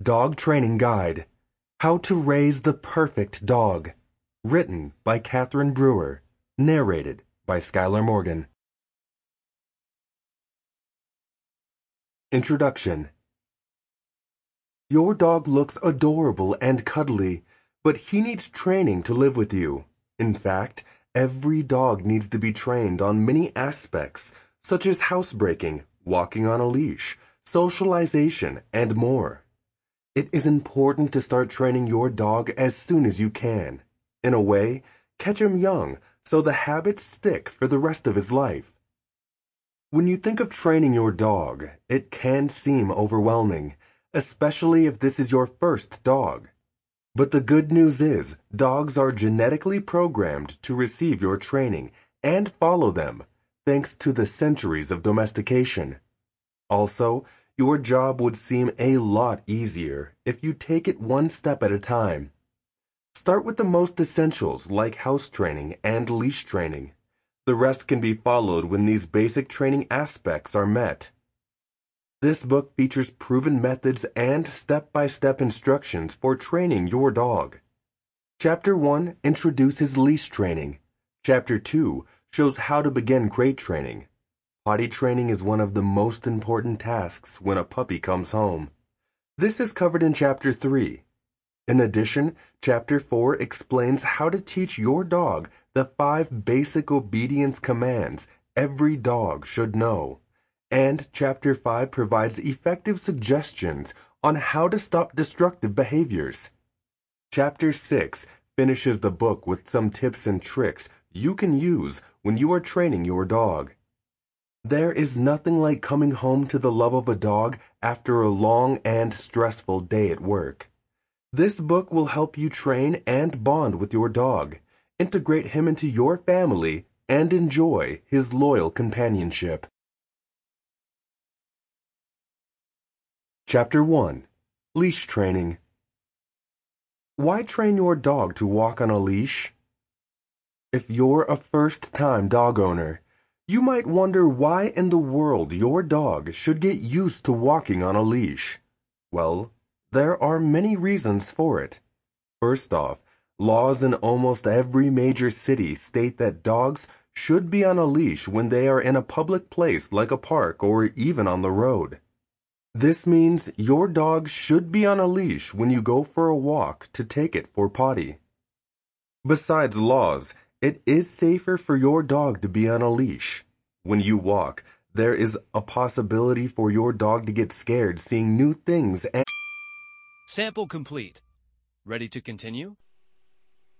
Dog Training Guide. How to Raise the Perfect Dog. Written by Catherine Brewer. Narrated by Skylar Morgan. Introduction. Your dog looks adorable and cuddly, but he needs training to live with you. In fact, every dog needs to be trained on many aspects, such as housebreaking, walking on a leash, socialization, and more. It is important to start training your dog as soon as you can. In a way, catch him young so the habits stick for the rest of his life. When you think of training your dog, it can seem overwhelming, especially if this is your first dog. But the good news is, dogs are genetically programmed to receive your training and follow them, thanks to the centuries of domestication. Also, your job would seem a lot easier if you take it one step at a time. Start with the most essentials like house training and leash training. The rest can be followed when these basic training aspects are met. This book features proven methods and step-by-step instructions for training your dog. Chapter 1 introduces leash training. Chapter 2 shows how to begin crate training. Potty training is one of the most important tasks when a puppy comes home. This is covered in Chapter 3. In addition, Chapter 4 explains how to teach your dog the 5 basic obedience commands every dog should know. And Chapter 5 provides effective suggestions on how to stop destructive behaviors. Chapter 6 finishes the book with some tips and tricks you can use when you are training your dog. There is nothing like coming home to the love of a dog after a long and stressful day at work. This book will help you train and bond with your dog, integrate him into your family, and enjoy his loyal companionship. Chapter 1. Leash Training. Why train your dog to walk on a leash? If you're a first-time dog owner, you might wonder why in the world your dog should get used to walking on a leash. Well, there are many reasons for it. First off, laws in almost every major city state that dogs should be on a leash when they are in a public place like a park or even on the road. This means your dog should be on a leash when you go for a walk to take it for potty. Besides laws, it is safer for your dog to be on a leash. When you walk, there is a possibility for your dog to get scared seeing new things and... Sample complete. Ready to continue?